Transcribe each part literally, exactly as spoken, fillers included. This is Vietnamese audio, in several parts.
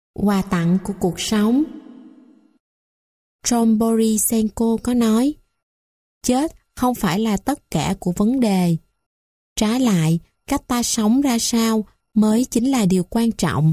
Quà tặng của cuộc sống. John Borysenko có nói, chết không phải là tất cả của vấn đề. Trái lại, cách ta sống ra sao mới chính là điều quan trọng.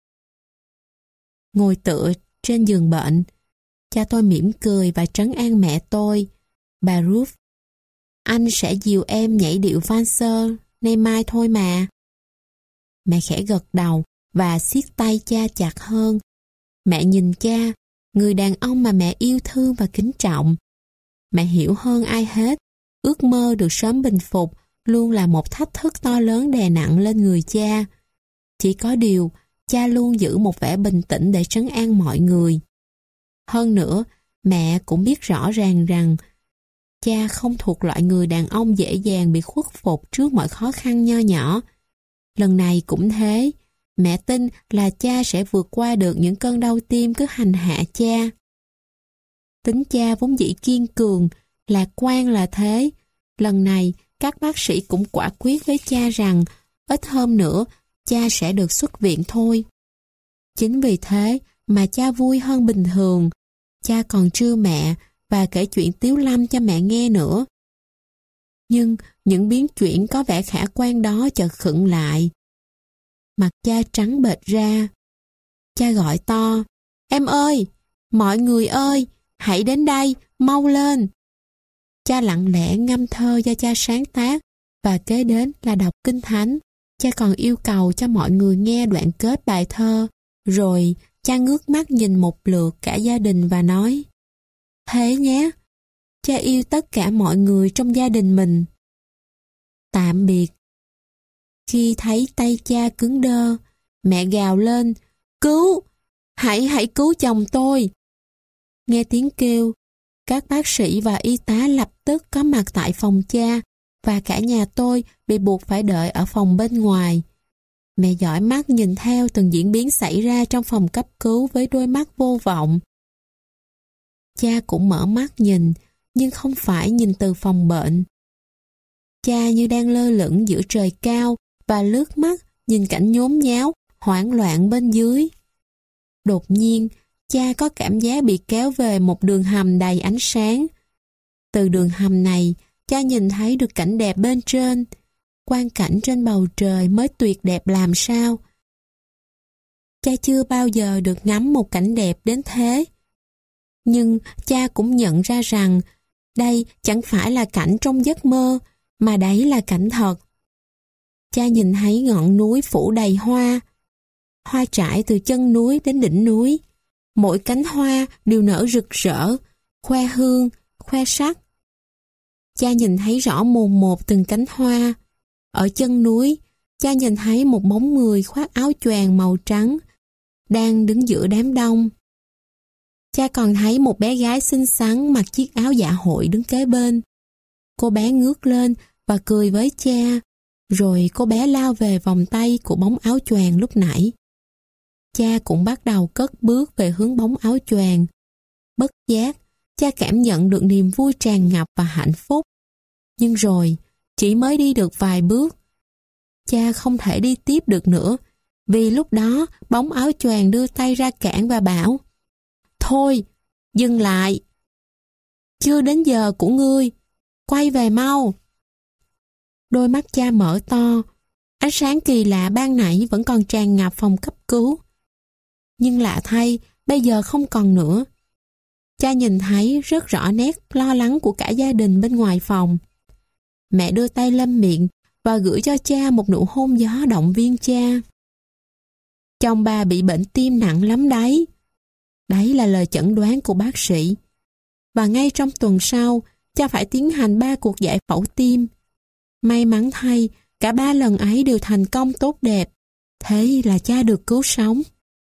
Ngồi tựa trên giường bệnh, cha tôi mỉm cười và trấn an mẹ tôi. Bà Ruth, anh sẽ dìu em nhảy điệu valser nay mai thôi mà. Mẹ khẽ gật đầu và siết tay cha chặt hơn. Mẹ nhìn cha, người đàn ông mà mẹ yêu thương và kính trọng. Mẹ hiểu hơn ai hết, ước mơ được sớm bình phục luôn là một thách thức to lớn đè nặng lên người cha. Chỉ có điều, cha luôn giữ một vẻ bình tĩnh để trấn an mọi người. Hơn nữa, mẹ cũng biết rõ ràng rằng cha không thuộc loại người đàn ông dễ dàng bị khuất phục trước mọi khó khăn nho nhỏ. Lần này cũng thế, mẹ tin là cha sẽ vượt qua được những cơn đau tim cứ hành hạ cha. Tính cha vốn dĩ kiên cường, lạc quan là thế. Lần này, các bác sĩ cũng quả quyết với cha rằng ít hôm nữa cha sẽ được xuất viện thôi. Chính vì thế mà cha vui hơn bình thường. Cha còn trưa mẹ và kể chuyện Tiếu Lâm cho mẹ nghe nữa. Nhưng những biến chuyển có vẻ khả quan đó chợt khựng lại. Mặt cha trắng bệch ra. Cha gọi to, em ơi, mọi người ơi, hãy đến đây, mau lên. Cha lặng lẽ ngâm thơ do cha sáng tác và kế đến là đọc kinh thánh. Cha còn yêu cầu cho mọi người nghe đoạn kết bài thơ. Rồi cha ngước mắt nhìn một lượt cả gia đình và nói, thế nhé, cha yêu tất cả mọi người trong gia đình mình. Tạm biệt. Khi thấy tay cha cứng đơ, mẹ gào lên, cứu, hãy hãy cứu chồng tôi. Nghe tiếng kêu, các bác sĩ và y tá lập tức có mặt tại phòng cha và cả nhà tôi bị buộc phải đợi ở phòng bên ngoài. Mẹ dõi mắt nhìn theo từng diễn biến xảy ra trong phòng cấp cứu với đôi mắt vô vọng. Cha cũng mở mắt nhìn, nhưng không phải nhìn từ phòng bệnh. Cha như đang lơ lửng giữa trời cao và lướt mắt nhìn cảnh nhốn nháo, hoảng loạn bên dưới. Đột nhiên, cha có cảm giác bị kéo về một đường hầm đầy ánh sáng. Từ đường hầm này, cha nhìn thấy được cảnh đẹp bên trên. Quang cảnh trên bầu trời mới tuyệt đẹp làm sao. Cha chưa bao giờ được ngắm một cảnh đẹp đến thế. Nhưng cha cũng nhận ra rằng đây chẳng phải là cảnh trong giấc mơ, mà đấy là cảnh thật. Cha nhìn thấy ngọn núi phủ đầy hoa. Hoa trải từ chân núi đến đỉnh núi. Mỗi cánh hoa đều nở rực rỡ, khoe hương, khoe sắc. Cha nhìn thấy rõ mồn một từng cánh hoa. Ở chân núi, cha nhìn thấy một bóng người khoác áo choàng màu trắng, đang đứng giữa đám đông. Cha còn thấy một bé gái xinh xắn mặc chiếc áo dạ hội đứng kế bên. Cô bé ngước lên và cười với cha, rồi cô bé lao về vòng tay của bóng áo choàng lúc nãy. Cha cũng bắt đầu cất bước về hướng bóng áo choàng. Bất giác, cha cảm nhận được niềm vui tràn ngập và hạnh phúc. Nhưng rồi, chỉ mới đi được vài bước, cha không thể đi tiếp được nữa, vì lúc đó bóng áo choàng đưa tay ra cản và bảo, thôi, dừng lại. Chưa đến giờ của ngươi, quay về mau. Đôi mắt cha mở to, ánh sáng kỳ lạ ban nãy vẫn còn tràn ngập phòng cấp cứu. Nhưng lạ thay, bây giờ không còn nữa. Cha nhìn thấy rất rõ nét lo lắng của cả gia đình bên ngoài phòng. Mẹ đưa tay lên miệng và gửi cho cha một nụ hôn gió động viên cha. Chồng bà bị bệnh tim nặng lắm đấy. Đấy là lời chẩn đoán của bác sĩ. Và ngay trong tuần sau, cha phải tiến hành ba cuộc giải phẫu tim. May mắn thay, cả ba lần ấy đều thành công tốt đẹp. Thế là cha được cứu sống.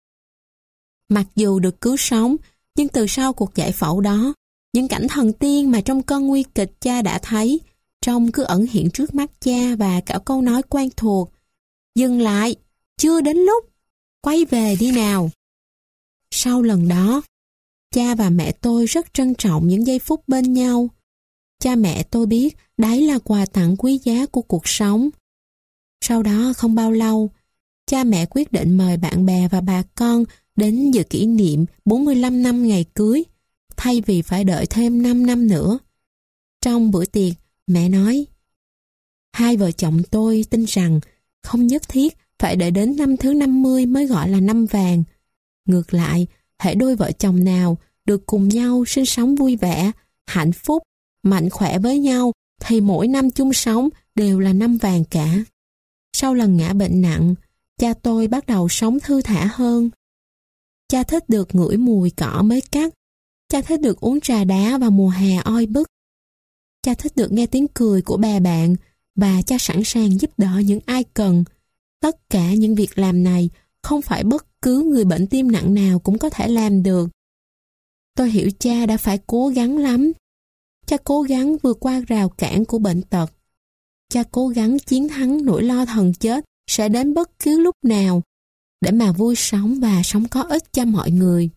Mặc dù được cứu sống, nhưng từ sau cuộc giải phẫu đó, những cảnh thần tiên mà trong cơn nguy kịch cha đã thấy, trông cứ ẩn hiện trước mắt cha và cả câu nói quen thuộc. Dừng lại, chưa đến lúc, quay về đi nào. Sau lần đó, cha và mẹ tôi rất trân trọng những giây phút bên nhau. Cha mẹ tôi biết đấy là quà tặng quý giá của cuộc sống. Sau đó không bao lâu, cha mẹ quyết định mời bạn bè và bà con đến dự kỷ niệm bốn mươi lăm năm ngày cưới, thay vì phải đợi thêm năm năm nữa. Trong bữa tiệc, mẹ nói, hai vợ chồng tôi tin rằng không nhất thiết phải đợi đến năm thứ năm mươi mới gọi là năm vàng. Ngược lại, hễ đôi vợ chồng nào được cùng nhau sinh sống vui vẻ, hạnh phúc, mạnh khỏe với nhau, thì mỗi năm chung sống đều là năm vàng cả. Sau lần ngã bệnh nặng, cha tôi bắt đầu sống thư thả hơn. Cha thích được ngửi mùi cỏ mới cắt. Cha thích được uống trà đá vào mùa hè oi bức. Cha thích được nghe tiếng cười của bè bạn, và cha sẵn sàng giúp đỡ những ai cần. Tất cả những việc làm này không phải bất cứ người bệnh tim nặng nào cũng có thể làm được. Tôi hiểu cha đã phải cố gắng lắm. Cha cố gắng vượt qua rào cản của bệnh tật. Cha cố gắng chiến thắng nỗi lo thần chết sẽ đến bất cứ lúc nào, để mà vui sống và sống có ích cho mọi người.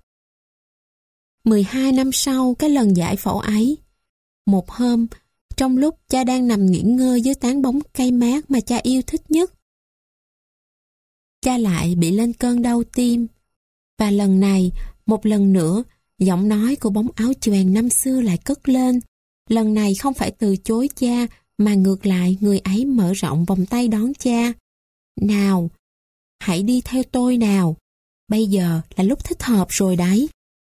mười hai năm sau cái lần giải phẫu ấy, một hôm, trong lúc cha đang nằm nghỉ ngơi dưới tán bóng cây mát mà cha yêu thích nhất, cha lại bị lên cơn đau tim. Và lần này, một lần nữa, giọng nói của bóng áo choàng năm xưa lại cất lên. Lần này không phải từ chối cha, mà ngược lại người ấy mở rộng vòng tay đón cha. Nào, hãy đi theo tôi nào. Bây giờ là lúc thích hợp rồi đấy.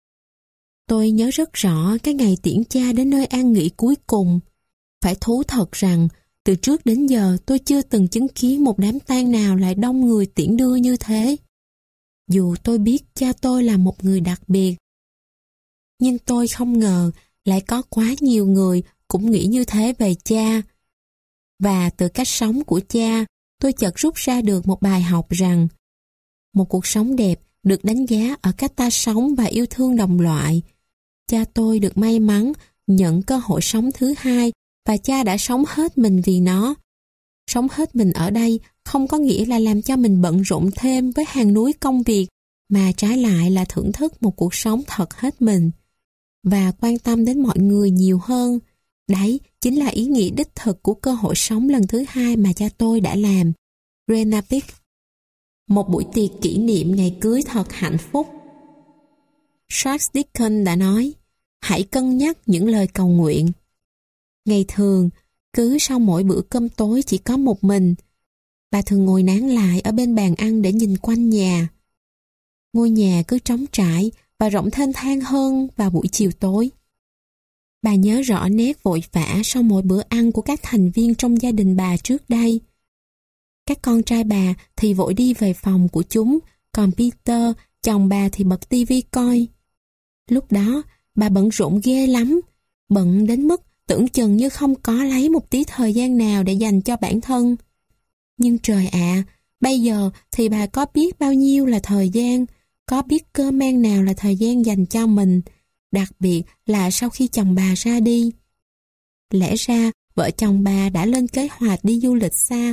Tôi nhớ rất rõ cái ngày tiễn cha đến nơi an nghỉ cuối cùng. Phải thú thật rằng, từ trước đến giờ tôi chưa từng chứng kiến một đám tang nào lại đông người tiễn đưa như thế. Dù tôi biết cha tôi là một người đặc biệt, nhưng tôi không ngờ lại có quá nhiều người cũng nghĩ như thế về cha. Và từ cách sống của cha, tôi chợt rút ra được một bài học rằng một cuộc sống đẹp được đánh giá ở cách ta sống và yêu thương đồng loại. Cha tôi được may mắn nhận cơ hội sống thứ hai, và cha đã sống hết mình vì nó. Sống hết mình ở đây không có nghĩa là làm cho mình bận rộn thêm với hàng núi công việc, mà trái lại là thưởng thức một cuộc sống thật hết mình và quan tâm đến mọi người nhiều hơn. Đấy chính là ý nghĩa đích thực của cơ hội sống lần thứ hai mà cha tôi đã làm. Rena Pick. Một buổi tiệc kỷ niệm ngày cưới thật hạnh phúc. Charles Dickens đã nói, hãy cân nhắc những lời cầu nguyện. Ngày thường, cứ sau mỗi bữa cơm tối chỉ có một mình, bà thường ngồi nán lại ở bên bàn ăn để nhìn quanh nhà. Ngôi nhà cứ trống trải và rộng thênh thang hơn vào buổi chiều tối. Bà nhớ rõ nét vội vã sau mỗi bữa ăn của các thành viên trong gia đình bà trước đây. Các con trai bà thì vội đi về phòng của chúng, còn Peter, chồng bà thì bật tivi coi. Lúc đó, bà bận rộn ghê lắm, bận đến mức tưởng chừng như không có lấy một tí thời gian nào để dành cho bản thân. Nhưng trời ạ, à, bây giờ thì bà có biết bao nhiêu là thời gian, có biết cơ man nào là thời gian dành cho mình, đặc biệt là sau khi chồng bà ra đi. Lẽ ra, vợ chồng bà đã lên kế hoạch đi du lịch xa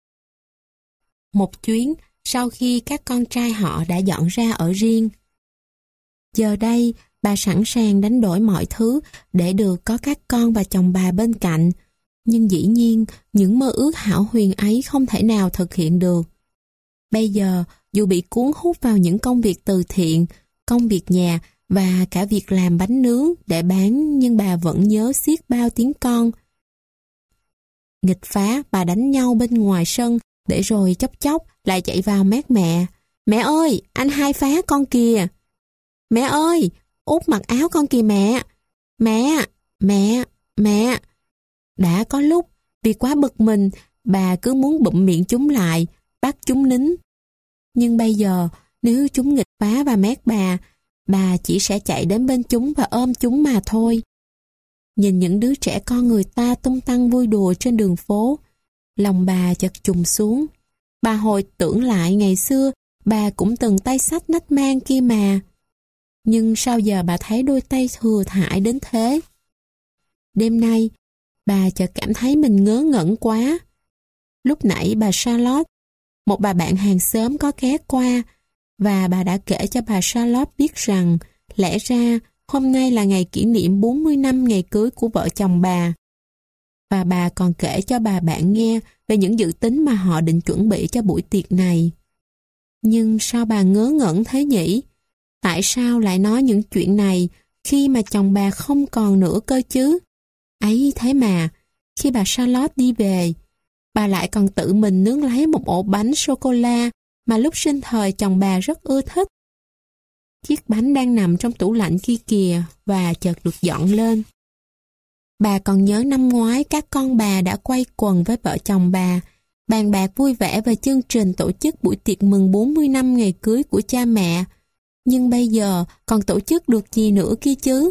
một chuyến sau khi các con trai họ đã dọn ra ở riêng. Giờ đây, bà sẵn sàng đánh đổi mọi thứ để được có các con và chồng bà bên cạnh. Nhưng dĩ nhiên, những mơ ước hão huyền ấy không thể nào thực hiện được. Bây giờ, dù bị cuốn hút vào những công việc từ thiện, công việc nhà và cả việc làm bánh nướng để bán, nhưng bà vẫn nhớ xiết bao tiếng con. Nghịch phá, bà đánh nhau bên ngoài sân, để rồi chốc chốc lại chạy vào mát mẹ. Mẹ ơi, anh hai phá con kìa. Mẹ ơi, út mặc áo con kìa mẹ. Mẹ, mẹ, mẹ. Đã có lúc, vì quá bực mình, bà cứ muốn bụm miệng chúng lại, bắt chúng nín. Nhưng bây giờ, nếu chúng nghịch phá và mát bà, bà chỉ sẽ chạy đến bên chúng và ôm chúng mà thôi. Nhìn những đứa trẻ con người ta tung tăng vui đùa trên đường phố, lòng bà chợt trùng xuống. Bà hồi tưởng lại ngày xưa, bà cũng từng tay xách nách mang kia mà. Nhưng sao giờ bà thấy đôi tay thừa thãi đến thế? Đêm nay, bà chợt cảm thấy mình ngớ ngẩn quá. Lúc nãy bà Charlotte, một bà bạn hàng xóm có ghé qua, và bà đã kể cho bà Charlotte biết rằng lẽ ra hôm nay là ngày kỷ niệm bốn mươi năm ngày cưới của vợ chồng bà. Và bà còn kể cho bà bạn nghe về những dự tính mà họ định chuẩn bị cho buổi tiệc này. Nhưng sao bà ngớ ngẩn thế nhỉ? Tại sao lại nói những chuyện này khi mà chồng bà không còn nữa cơ chứ? Ấy thế mà, khi bà Charlotte đi về, bà lại còn tự mình nướng lấy một ổ bánh sô-cô-la mà lúc sinh thời chồng bà rất ưa thích. Chiếc bánh đang nằm trong tủ lạnh kia kìa và chợt được dọn lên. Bà còn nhớ năm ngoái các con bà đã quay quần với vợ chồng bà, bàn bạc vui vẻ về chương trình tổ chức buổi tiệc mừng bốn mươi năm ngày cưới của cha mẹ. Nhưng bây giờ còn tổ chức được gì nữa kia chứ?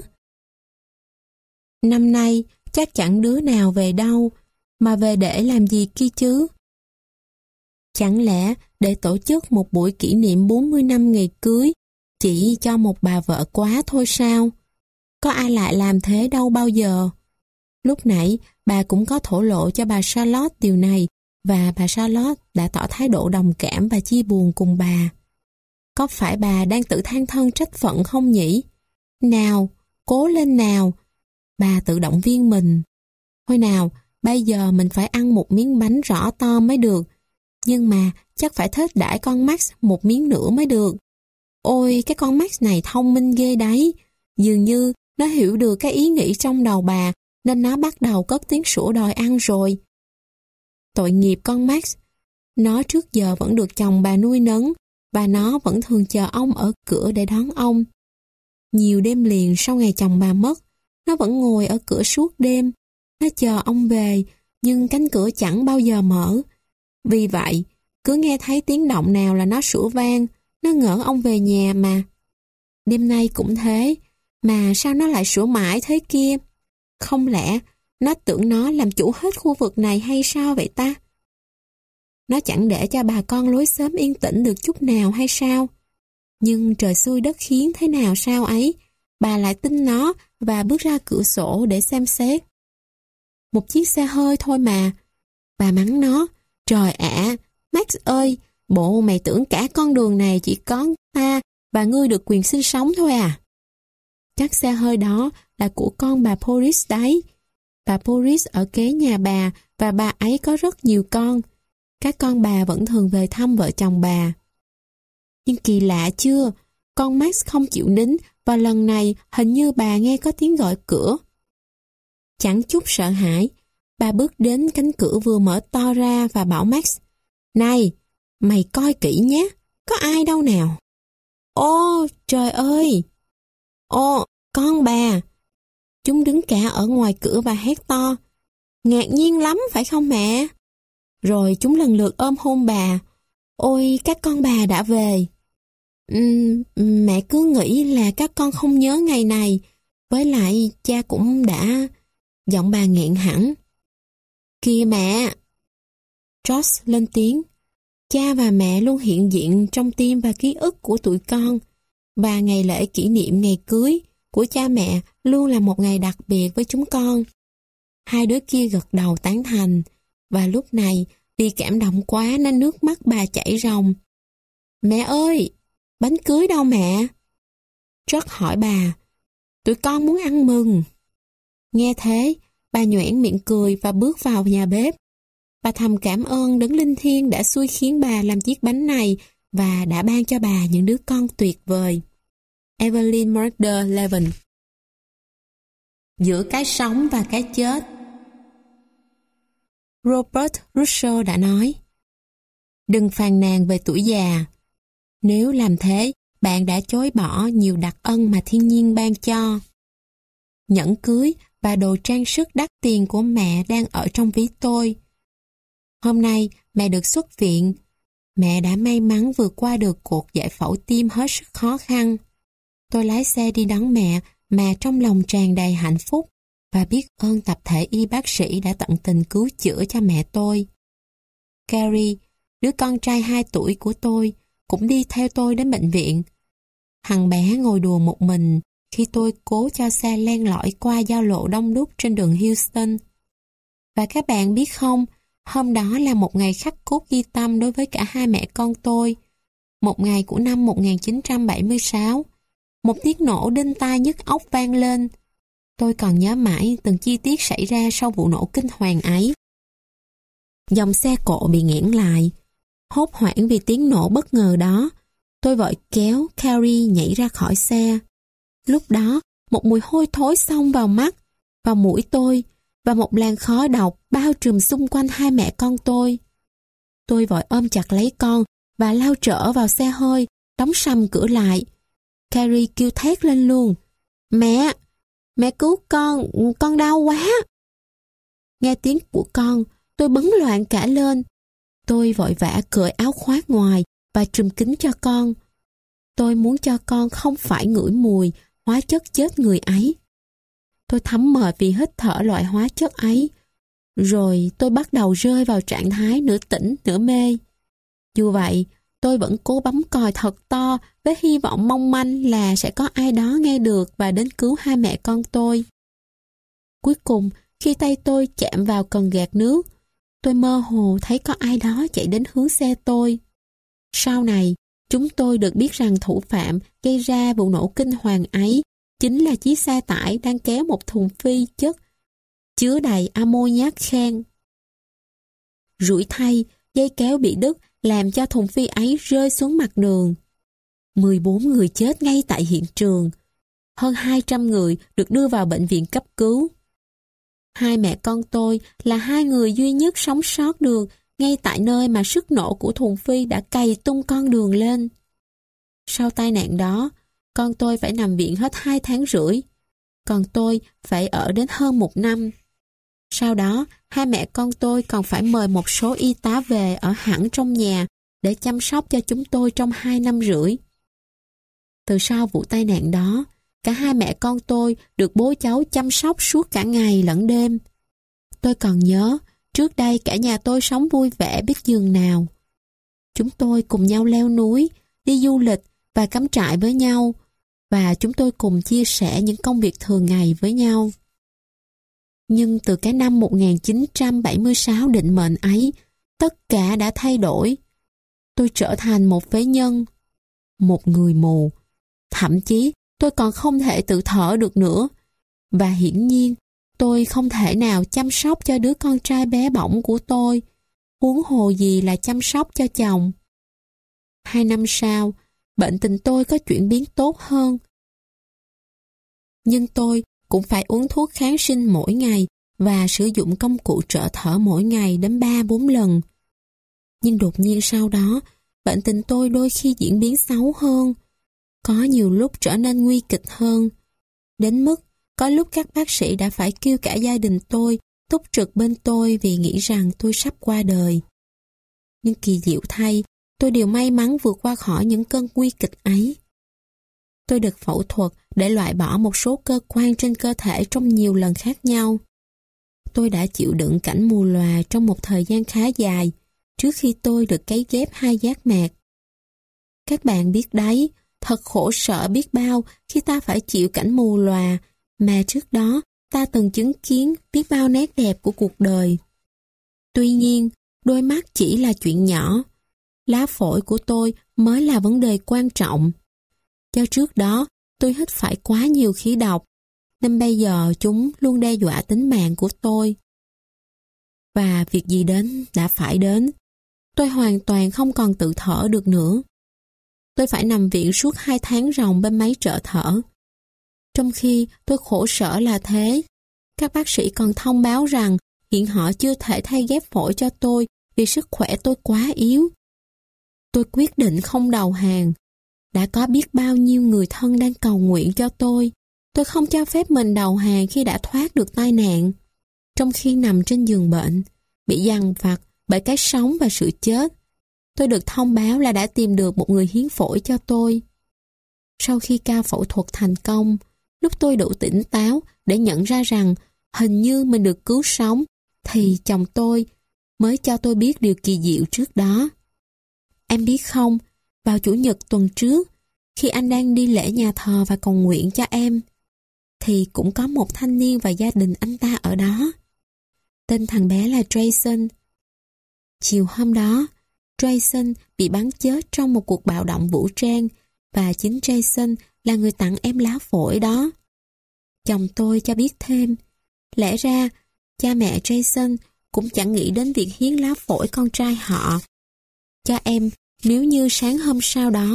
Năm nay chắc chẳng đứa nào về đâu, mà về để làm gì kia chứ? Chẳng lẽ để tổ chức một buổi kỷ niệm bốn mươi năm ngày cưới chỉ cho một bà vợ quá thôi sao? Có ai lại làm thế đâu bao giờ. Lúc nãy bà cũng có thổ lộ cho bà Charlotte điều này, và bà Charlotte đã tỏ thái độ đồng cảm và chia buồn cùng bà. Có phải bà đang tự than thân trách phận không nhỉ? Nào, cố lên nào. Bà tự động viên mình. Thôi nào, bây giờ mình phải ăn một miếng bánh rõ to mới được. Nhưng mà chắc phải thết đãi con Max một miếng nữa mới được. Ôi, cái con Max này thông minh ghê đấy. Dường như nó hiểu được cái ý nghĩ trong đầu bà, nên nó bắt đầu cất tiếng sủa đòi ăn rồi. Tội nghiệp con Max. Nó trước giờ vẫn được chồng bà nuôi nấng, và nó vẫn thường chờ ông ở cửa để đón ông. Nhiều đêm liền sau ngày chồng bà mất, nó vẫn ngồi ở cửa suốt đêm. Nó chờ ông về, nhưng cánh cửa chẳng bao giờ mở. Vì vậy, cứ nghe thấy tiếng động nào là nó sủa vang, nó ngỡ ông về nhà mà. Đêm nay cũng thế, mà sao nó lại sủa mãi thế kia? Không lẽ nó tưởng nó làm chủ hết khu vực này hay sao vậy ta? Nó chẳng để cho bà con lối xóm yên tĩnh được chút nào hay sao? Nhưng trời xui đất khiến thế nào sao ấy, bà lại tin nó và bước ra cửa sổ để xem xét. Một chiếc xe hơi thôi mà. Bà mắng nó, trời ạ, Max ơi, bộ mày tưởng cả con đường này chỉ có ta và ngươi được quyền sinh sống thôi à? Chắc xe hơi đó là của con bà Porris đấy. Bà Porris ở kế nhà bà và bà ấy có rất nhiều con. Các con bà vẫn thường về thăm vợ chồng bà. Nhưng kỳ lạ chưa, con Max không chịu nín và lần này hình như bà nghe có tiếng gọi cửa. Chẳng chút sợ hãi, bà bước đến cánh cửa vừa mở to ra và bảo Max, này, mày coi kỹ nhé, có ai đâu nào. Ô, trời ơi! Ô, con bà! Chúng đứng cả ở ngoài cửa và hét to. Ngạc nhiên lắm phải không mẹ? Rồi chúng lần lượt ôm hôn bà. Ôi, các con bà đã về. Uhm, mẹ cứ nghĩ là các con không nhớ ngày này. Với lại cha cũng đã... Giọng bà nghẹn hẳn. Kìa mẹ! Josh lên tiếng. Cha và mẹ luôn hiện diện trong tim và ký ức của tụi con. Và ngày lễ kỷ niệm ngày cưới của cha mẹ luôn là một ngày đặc biệt với chúng con. Hai đứa kia gật đầu tán thành. Và lúc này, vì cảm động quá nên nước mắt bà chảy ròng. Mẹ ơi! Bánh cưới đâu mẹ? Josh hỏi bà. Tụi con muốn ăn mừng. Nghe thế, bà nhoẻn miệng cười và bước vào nhà bếp. Bà thầm cảm ơn đấng linh thiêng đã xui khiến bà làm chiếc bánh này và đã ban cho bà những đứa con tuyệt vời. Evelyn Murder Levin. Giữa cái sống và cái chết. Robert Russo đã nói, đừng phàn nàn về tuổi già. Nếu làm thế, bạn đã chối bỏ nhiều đặc ân mà thiên nhiên ban cho. Nhẫn cưới và đồ trang sức đắt tiền của mẹ đang ở trong ví tôi. Hôm nay mẹ được xuất viện. Mẹ đã may mắn vượt qua được cuộc giải phẫu tim hết sức khó khăn. Tôi lái xe đi đón mẹ mà trong lòng tràn đầy hạnh phúc và biết ơn tập thể y bác sĩ đã tận tình cứu chữa cho mẹ tôi. Carrie, đứa con trai hai tuổi của tôi, cũng đi theo tôi đến bệnh viện. Thằng bé ngồi đùa một mình khi tôi cố cho xe len lỏi qua giao lộ đông đúc trên đường Houston. Và các bạn biết không, hôm đó là một ngày khắc cốt ghi tâm đối với cả hai mẹ con tôi. Một ngày của năm một nghìn chín trăm bảy mươi sáu. Một tiếng nổ đinh tai nhức óc vang lên. Tôi còn nhớ mãi từng chi tiết xảy ra sau vụ nổ kinh hoàng ấy. Dòng xe cộ bị nghẽn lại. Hốt hoảng vì tiếng nổ bất ngờ đó, Tôi vội kéo Carrie nhảy ra khỏi xe. Lúc đó, một mùi hôi thối xông vào mắt, vào mũi tôi, và một làn khói độc bao trùm xung quanh hai mẹ con tôi. Tôi vội ôm chặt lấy con và lao trở vào xe hơi, đóng sầm cửa lại. Carrie kêu thét lên luôn. Mẹ! Mẹ cứu con! Con đau quá! Nghe tiếng của con, tôi bấn loạn cả lên. Tôi vội vã cởi áo khoác ngoài và trùm kín cho con. Tôi muốn cho con không phải ngửi mùi hóa chất chết người ấy. Tôi thấm mệt vì hít thở loại hóa chất ấy. Rồi tôi bắt đầu rơi vào trạng thái nửa tỉnh nửa mê. Dù vậy, tôi vẫn cố bấm còi thật to với hy vọng mong manh là sẽ có ai đó nghe được và đến cứu hai mẹ con tôi. Cuối cùng, khi tay tôi chạm vào cần gạt nước, tôi mơ hồ thấy có ai đó chạy đến hướng xe tôi. Sau này, chúng tôi được biết rằng thủ phạm gây ra vụ nổ kinh hoàng ấy chính là chiếc xe tải đang kéo một thùng phi chất chứa đầy ammoniac khan. Rủi thay, dây kéo bị đứt làm cho thùng phi ấy rơi xuống mặt đường. mười bốn người chết ngay tại hiện trường. Hơn hai trăm người được đưa vào bệnh viện cấp cứu. Hai mẹ con tôi là hai người duy nhất sống sót được ngay tại nơi mà sức nổ của thùng phi đã cày tung con đường lên. Sau tai nạn đó, con tôi phải nằm viện hết hai tháng rưỡi, còn tôi phải ở đến hơn một năm. Sau đó, hai mẹ con tôi còn phải mời một số y tá về ở hẳn trong nhà để chăm sóc cho chúng tôi trong hai năm rưỡi. Từ sau vụ tai nạn đó, cả hai mẹ con tôi được bố cháu chăm sóc suốt cả ngày lẫn đêm. Tôi còn nhớ, trước đây cả nhà tôi sống vui vẻ biết chừng nào. Chúng tôi cùng nhau leo núi, đi du lịch và cắm trại với nhau, và chúng tôi cùng chia sẻ những công việc thường ngày với nhau. Nhưng từ cái năm một nghìn chín trăm bảy mươi sáu định mệnh ấy, tất cả đã thay đổi. Tôi trở thành một phế nhân, một người mù. Thậm chí tôi còn không thể tự thở được nữa. Và hiển nhiên, tôi không thể nào chăm sóc cho đứa con trai bé bỏng của tôi, huống hồ gì là chăm sóc cho chồng. Hai năm sau, bệnh tình tôi có chuyển biến tốt hơn. Nhưng tôi cũng phải uống thuốc kháng sinh mỗi ngày và sử dụng công cụ trợ thở mỗi ngày đến ba bốn lần. Nhưng đột nhiên sau đó, bệnh tình tôi đôi khi diễn biến xấu hơn. Có nhiều lúc trở nên nguy kịch hơn. Đến mức có lúc các bác sĩ đã phải kêu cả gia đình tôi túc trực bên tôi vì nghĩ rằng tôi sắp qua đời. Nhưng kỳ diệu thay, tôi đều may mắn vượt qua khỏi những cơn nguy kịch ấy. Tôi được phẫu thuật để loại bỏ một số cơ quan trên cơ thể trong nhiều lần khác nhau. Tôi đã chịu đựng cảnh mù lòa trong một thời gian khá dài trước khi tôi được cấy ghép hai giác mạc. Các bạn biết đấy, thật khổ sở biết bao khi ta phải chịu cảnh mù lòa mà trước đó ta từng chứng kiến biết bao nét đẹp của cuộc đời. Tuy nhiên, đôi mắt chỉ là chuyện nhỏ. Lá phổi của tôi mới là vấn đề quan trọng. Do trước đó, tôi hít phải quá nhiều khí độc, nên bây giờ chúng luôn đe dọa tính mạng của tôi. Và việc gì đến đã phải đến. Tôi hoàn toàn không còn tự thở được nữa. Tôi phải nằm viện suốt hai tháng ròng bên máy trợ thở. Trong khi tôi khổ sở là thế, các bác sĩ còn thông báo rằng hiện họ chưa thể thay ghép phổi cho tôi vì sức khỏe tôi quá yếu. Tôi quyết định không đầu hàng. Đã có biết bao nhiêu người thân đang cầu nguyện cho tôi. Tôi không cho phép mình đầu hàng khi đã thoát được tai nạn. Trong khi nằm trên giường bệnh, bị dằn vặt bởi cái sống và sự chết, tôi được thông báo là đã tìm được một người hiến phổi cho tôi. Sau khi ca phẫu thuật thành công, lúc tôi đủ tỉnh táo để nhận ra rằng hình như mình được cứu sống, thì chồng tôi mới cho tôi biết điều kỳ diệu trước đó. Em biết không, vào Chủ nhật tuần trước, khi anh đang đi lễ nhà thờ và cầu nguyện cho em, thì cũng có một thanh niên và gia đình anh ta ở đó. Tên thằng bé là Jason. Chiều hôm đó, Jason bị bắn chết trong một cuộc bạo động vũ trang và chính Jason là người tặng em lá phổi đó. Chồng tôi cho biết thêm, lẽ ra cha mẹ Jason cũng chẳng nghĩ đến việc hiến lá phổi con trai họ cho em nếu như sáng hôm sau đó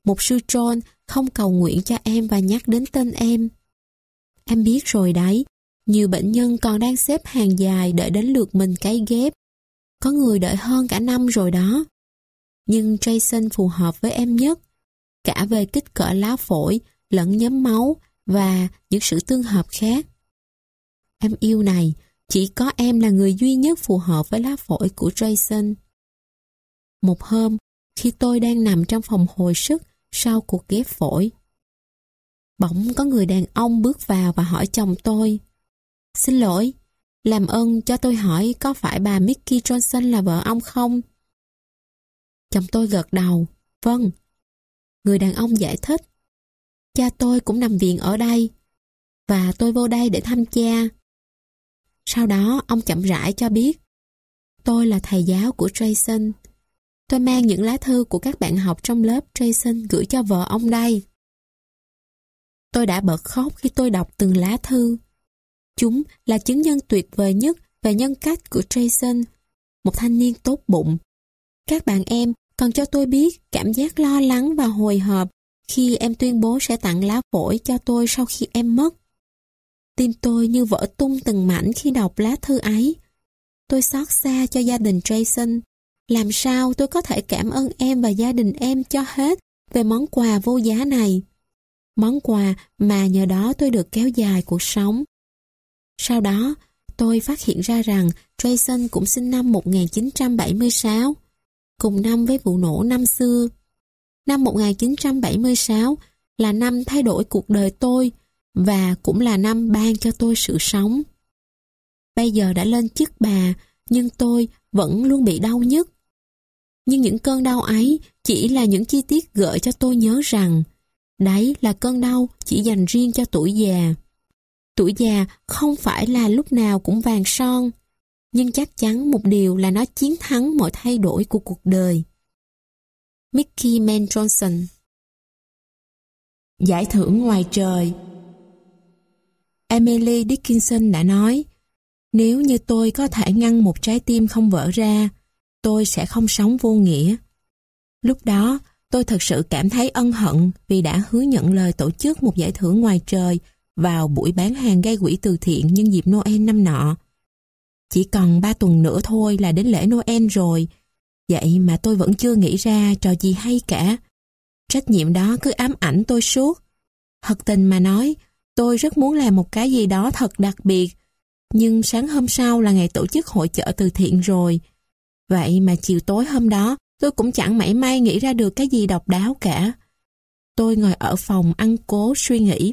Mục sư John không cầu nguyện cho em và nhắc đến tên em. Em biết rồi đấy, nhiều bệnh nhân còn đang xếp hàng dài đợi đến lượt mình cấy ghép. Có người đợi hơn cả năm rồi đó. Nhưng Jason phù hợp với em nhất, cả về kích cỡ lá phổi, lẫn nhóm máu và những sự tương hợp khác. Em yêu này, chỉ có em là người duy nhất phù hợp với lá phổi của Jason. Một hôm, khi tôi đang nằm trong phòng hồi sức sau cuộc ghép phổi, bỗng có người đàn ông bước vào và hỏi chồng tôi: "Xin lỗi, làm ơn cho tôi hỏi có phải bà Mickey Johnson là vợ ông không?" Chồng tôi gật đầu: "Vâng." Người đàn ông giải thích: "Cha tôi cũng nằm viện ở đây, và tôi vô đây để thăm cha." Sau đó ông chậm rãi cho biết: "Tôi là thầy giáo của Jason. Tôi mang những lá thư của các bạn học trong lớp Jason gửi cho vợ ông đây." Tôi đã bật khóc khi tôi đọc từng lá thư. Chúng là chứng nhân tuyệt vời nhất về nhân cách của Jason, một thanh niên tốt bụng. Các bạn em còn cho tôi biết cảm giác lo lắng và hồi hộp khi em tuyên bố sẽ tặng lá phổi cho tôi sau khi em mất. Tim tôi như vỡ tung từng mảnh khi đọc lá thư ấy. Tôi xót xa cho gia đình Jason. Làm sao tôi có thể cảm ơn em và gia đình em cho hết về món quà vô giá này? Món quà mà nhờ đó tôi được kéo dài cuộc sống. Sau đó, tôi phát hiện ra rằng Jason cũng sinh năm một nghìn chín trăm bảy mươi sáu, cùng năm với vụ nổ năm xưa. Năm một nghìn chín trăm bảy mươi sáu là năm thay đổi cuộc đời tôi và cũng là năm ban cho tôi sự sống. Bây giờ đã lên chức bà, nhưng tôi vẫn luôn bị đau nhức. Nhưng những cơn đau ấy chỉ là những chi tiết gợi cho tôi nhớ rằng đấy là cơn đau chỉ dành riêng cho tuổi già. Tuổi già không phải là lúc nào cũng vàng son, nhưng chắc chắn một điều là nó chiến thắng mọi thay đổi của cuộc đời. Mickey Man Johnson. Giải thưởng ngoài trời. Emily Dickinson đã nói: "Nếu như tôi có thể ngăn một trái tim không vỡ ra, tôi sẽ không sống vô nghĩa." Lúc đó, tôi thật sự cảm thấy ân hận vì đã hứa nhận lời tổ chức một giải thưởng ngoài trời vào buổi bán hàng gây quỹ từ thiện nhân dịp Noel năm nọ. Chỉ còn ba tuần nữa thôi là đến lễ Noel rồi, vậy mà tôi vẫn chưa nghĩ ra trò gì hay cả. Trách nhiệm đó cứ ám ảnh tôi suốt. Thật tình mà nói, tôi rất muốn làm một cái gì đó thật đặc biệt, nhưng sáng hôm sau là ngày tổ chức hội chợ từ thiện rồi. Vậy mà chiều tối hôm đó, tôi cũng chẳng mảy may nghĩ ra được cái gì độc đáo cả. Tôi ngồi ở phòng ăn cố suy nghĩ.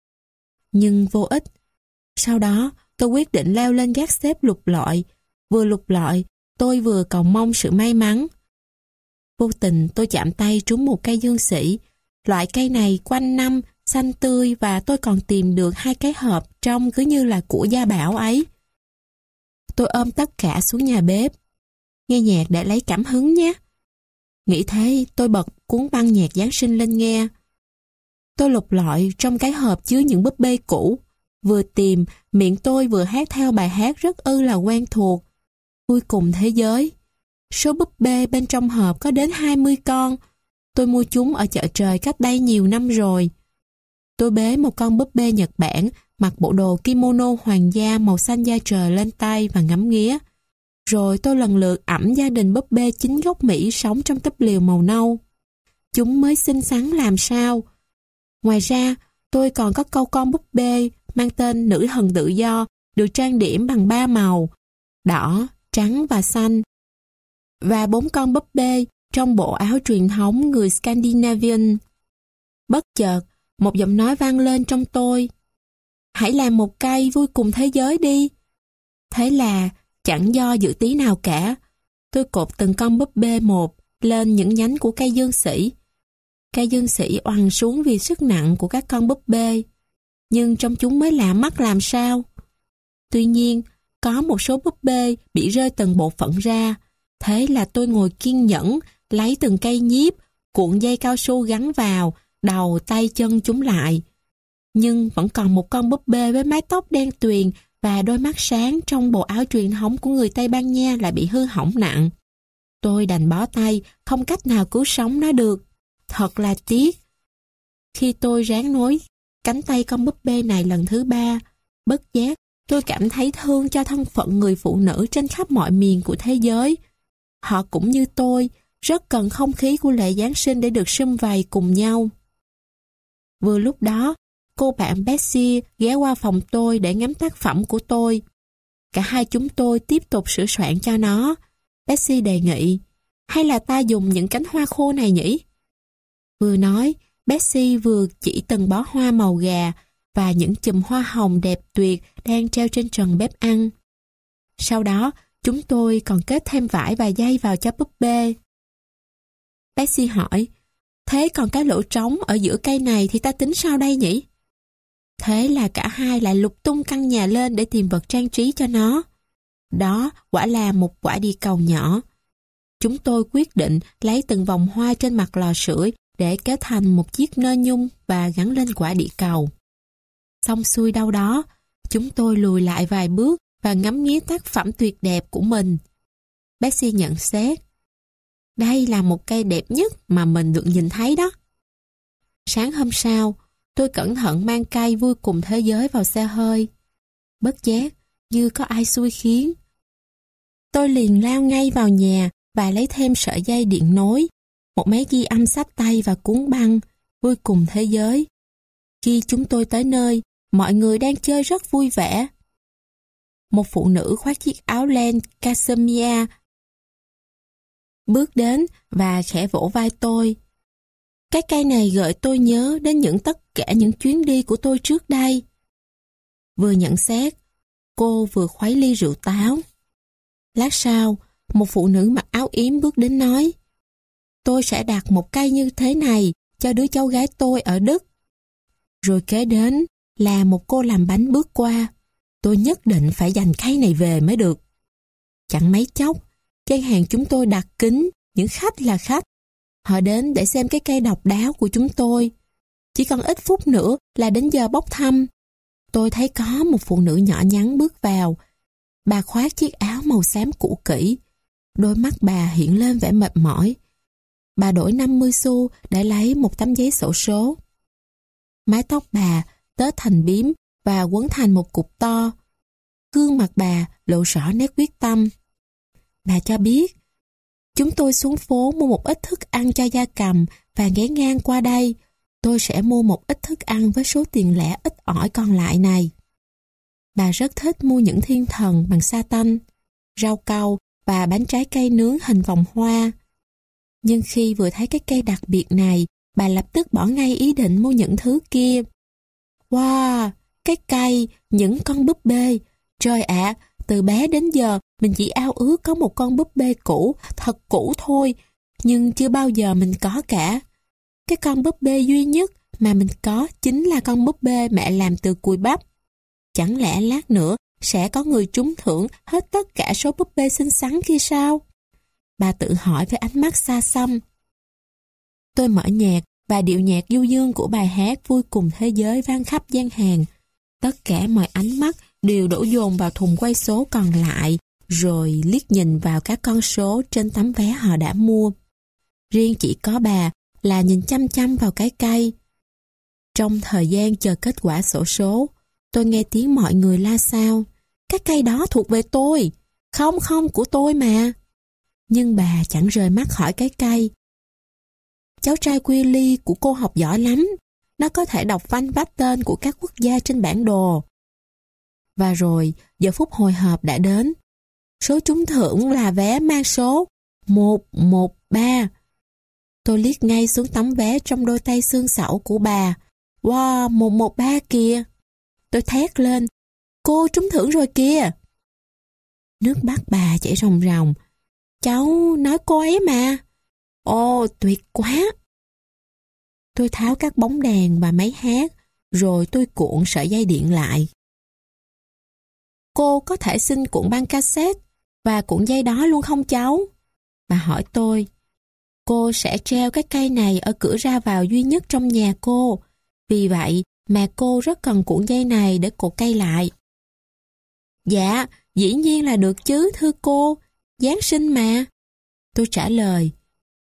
Nhưng vô ích. Sau đó, tôi quyết định leo lên gác xếp lục lọi. Vừa lục lọi, tôi vừa cầu mong sự may mắn. Vô tình tôi chạm tay trúng một cây dương sỉ. Loại cây này quanh năm, xanh tươi và tôi còn tìm được hai cái hộp trông cứ như là của gia bảo ấy. Tôi ôm tất cả xuống nhà bếp. Nghe nhạc để lấy cảm hứng nhé. Nghĩ thế, tôi bật cuốn băng nhạc Giáng sinh lên nghe. Tôi lục lọi trong cái hộp chứa những búp bê cũ. Vừa tìm, miệng tôi vừa hát theo bài hát rất ư là quen thuộc. Vui cùng thế giới. Số búp bê bên trong hộp có đến hai mươi con. Tôi mua chúng ở chợ trời cách đây nhiều năm rồi. Tôi bế một con búp bê Nhật Bản mặc bộ đồ kimono hoàng gia màu xanh da trời lên tay và ngắm nghía. Rồi tôi lần lượt ẵm gia đình búp bê chính gốc Mỹ sống trong túp lều màu nâu. Chúng mới xinh xắn làm sao. Ngoài ra, tôi còn có câu con búp bê mang tên Nữ thần tự do, được trang điểm bằng ba màu, đỏ, trắng và xanh. Và bốn con búp bê trong bộ áo truyền thống người Scandinavian. Bất chợt, một giọng nói vang lên trong tôi: "Hãy làm một cây vui cùng thế giới đi." Thế là, chẳng do dự tí nào cả, tôi cột từng con búp bê một lên những nhánh của cây dương sỉ. Cây dương sỉ oằn xuống vì sức nặng của các con búp bê, nhưng trong chúng mới lạ mắt làm sao. Tuy nhiên, có một số búp bê bị rơi từng bộ phận ra, thế là tôi ngồi kiên nhẫn, lấy từng cây nhíp, cuộn dây cao su gắn vào, đầu tay chân chúng lại. Nhưng vẫn còn một con búp bê với mái tóc đen tuyền và đôi mắt sáng trong bộ áo truyền thống của người Tây Ban Nha lại bị hư hỏng nặng. Tôi đành bó tay, không cách nào cứu sống nó được. Thật là tiếc. Khi tôi ráng nối cánh tay con búp bê này lần thứ ba, bất giác tôi cảm thấy thương cho thân phận người phụ nữ trên khắp mọi miền của thế giới. Họ cũng như tôi, rất cần không khí của lễ Giáng sinh để được sum vầy cùng nhau. Vừa lúc đó, cô bạn Betsy ghé qua phòng tôi để ngắm tác phẩm của tôi. Cả hai chúng tôi tiếp tục sửa soạn cho nó. Betsy đề nghị, hay là ta dùng những cánh hoa khô này nhỉ? Vừa nói, Betsy vừa chỉ từng bó hoa màu gà và những chùm hoa hồng đẹp tuyệt đang treo trên trần bếp ăn. Sau đó, chúng tôi còn kết thêm vải và dây vào cho búp bê. Betsy hỏi, thế còn cái lỗ trống ở giữa cây này thì ta tính sao đây nhỉ? Thế là cả hai lại lục tung căn nhà lên để tìm vật trang trí cho nó. Đó quả là một quả địa cầu nhỏ. Chúng tôi quyết định lấy từng vòng hoa trên mặt lò sưởi để kết thành một chiếc nơ nhung và gắn lên quả địa cầu. Xong xuôi đâu đó, chúng tôi lùi lại vài bước và ngắm nghía tác phẩm tuyệt đẹp của mình. Betsy nhận xét, đây là một cây đẹp nhất mà mình được nhìn thấy đó. Sáng hôm sau, tôi cẩn thận mang cây Vui Cùng Thế Giới vào xe hơi. Bất giác, như có ai xui khiến. Tôi liền lao ngay vào nhà và lấy thêm sợi dây điện nối, một máy ghi âm sách tay và cuốn băng Vui Cùng Thế Giới. Khi chúng tôi tới nơi, mọi người đang chơi rất vui vẻ. Một phụ nữ khoác chiếc áo len cashmere bước đến và khẽ vỗ vai tôi. Cái cây này gợi tôi nhớ đến những tất cả những chuyến đi của tôi trước đây. Vừa nhận xét, cô vừa khuấy ly rượu táo. Lát sau, một phụ nữ mặc áo yếm bước đến nói, tôi sẽ đặt một cây như thế này cho đứa cháu gái tôi ở Đức. Rồi kế đến là một cô làm bánh bước qua. Tôi nhất định phải giành cây này về mới được. Chẳng mấy chốc, gian hàng chúng tôi đặt kín, những khách là khách. Họ đến để xem cái cây độc đáo của chúng tôi. Chỉ còn ít phút nữa là đến giờ bốc thăm. Tôi thấy có một phụ nữ nhỏ nhắn bước vào. Bà khoác chiếc áo màu xám cũ kỹ. Đôi mắt bà hiện lên vẻ mệt mỏi. Bà đổi năm mươi xu để lấy một tấm giấy xổ số. Mái tóc bà tết thành bím và quấn thành một cục to. Gương mặt bà lộ rõ nét quyết tâm. Bà cho biết, chúng tôi xuống phố mua một ít thức ăn cho gia cầm và ghé ngang qua đây. Tôi sẽ mua một ít thức ăn với số tiền lẻ ít ỏi còn lại này. Bà rất thích mua những thiên thần bằng sa tanh, rau câu và bánh trái cây nướng hình vòng hoa. Nhưng khi vừa thấy cái cây đặc biệt này, bà lập tức bỏ ngay ý định mua những thứ kia. Wow, cái cây, những con búp bê. Trời ạ, từ bé đến giờ mình chỉ ao ước có một con búp bê cũ, thật cũ thôi, nhưng chưa bao giờ mình có cả. Cái con búp bê duy nhất mà mình có chính là con búp bê mẹ làm từ cùi bắp. Chẳng lẽ lát nữa sẽ có người trúng thưởng hết tất cả số búp bê xinh xắn kia sao? Bà tự hỏi với ánh mắt xa xăm. Tôi mở nhạc và điệu nhạc du dương của bài hát Vui Cùng Thế Giới vang khắp gian hàng. Tất cả mọi ánh mắt đều đổ dồn vào thùng quay số còn lại, rồi liếc nhìn vào các con số trên tấm vé họ đã mua. Riêng chỉ có bà là nhìn chăm chăm vào cái cây. Trong thời gian chờ kết quả xổ số, tôi nghe tiếng mọi người la xao. Cái cây đó thuộc về tôi. Không không, của tôi mà. Nhưng bà chẳng rời mắt khỏi cái cây. Cháu trai Willy của cô học giỏi lắm. Nó có thể đọc vanh vách tên của các quốc gia trên bản đồ. Và rồi, giờ phút hồi hộp đã đến. Số trúng thưởng là vé mang số một một ba. Tôi liếc ngay xuống tấm vé trong đôi tay xương xẩu của bà. Wow, một một ba kìa. Tôi thét lên. Cô trúng thưởng rồi kìa. Nước mắt bà chảy ròng ròng. Cháu nói cô ấy mà. Ồ, tuyệt quá. Tôi tháo các bóng đèn và máy hát, rồi tôi cuộn sợi dây điện lại. Cô có thể xin cuộn băng cassette và cuộn dây đó luôn không cháu? Bà hỏi tôi. Cô sẽ treo cái cây này ở cửa ra vào duy nhất trong nhà cô. Vì vậy mà cô rất cần cuộn dây này để cột cây lại. Dạ, dĩ nhiên là được chứ thưa cô. Giáng sinh mà. Tôi trả lời.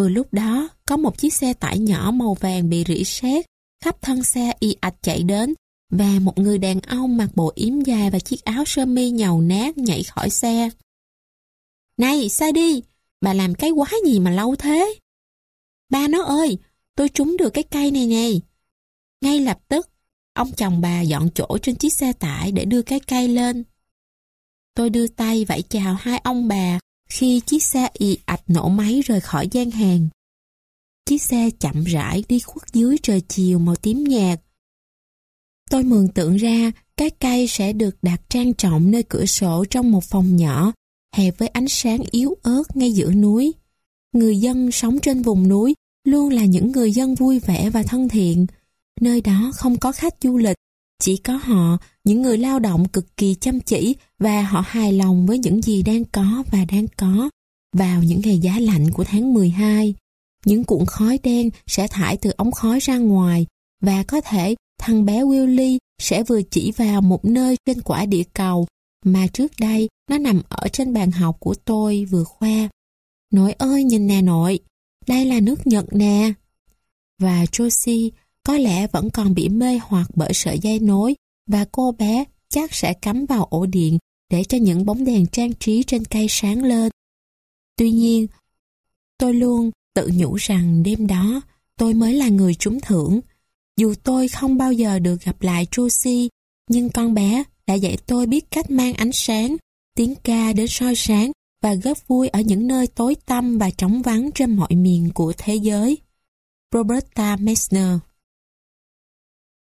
Vừa lúc đó, có một chiếc xe tải nhỏ màu vàng bị rỉ sét, khắp thân xe ì ạch chạy đến, và một người đàn ông mặc bộ yếm dài và chiếc áo sơ mi nhàu nát nhảy khỏi xe. Này, xa đi! Bà làm cái quái gì mà lâu thế? Ba nó ơi, tôi trúng được cái cây này nè. Ngay lập tức, ông chồng bà dọn chỗ trên chiếc xe tải để đưa cái cây lên. Tôi đưa tay vẫy chào hai ông bà khi chiếc xe ì ạch nổ máy rời khỏi gian hàng. Chiếc xe chậm rãi đi khuất dưới trời chiều màu tím nhạt. Tôi mường tượng ra cái cây sẽ được đặt trang trọng nơi cửa sổ trong một phòng nhỏ, hẹp với ánh sáng yếu ớt ngay giữa núi. Người dân sống trên vùng núi luôn là những người dân vui vẻ và thân thiện. Nơi đó không có khách du lịch, chỉ có họ, những người lao động cực kỳ chăm chỉ và họ hài lòng với những gì đang có và đang có. Vào những ngày giá lạnh của tháng mười hai, những cuộn khói đen sẽ thải từ ống khói ra ngoài và có thể thằng bé Willy sẽ vừa chỉ vào một nơi trên quả địa cầu mà trước đây nó nằm ở trên bàn học của tôi vừa khoe. Nội ơi, nhìn nè nội, đây là nước Nhật nè. Và Josie có lẽ vẫn còn bị mê hoặc bởi sợi dây nối và cô bé chắc sẽ cắm vào ổ điện để cho những bóng đèn trang trí trên cây sáng lên. Tuy nhiên, tôi luôn tự nhủ rằng đêm đó tôi mới là người trúng thưởng. Dù tôi không bao giờ được gặp lại Josie, nhưng con bé đã dạy tôi biết cách mang ánh sáng, tiếng ca đến soi sáng và góp vui ở những nơi tối tăm và trống vắng trên mọi miền của thế giới. Roberta Messner.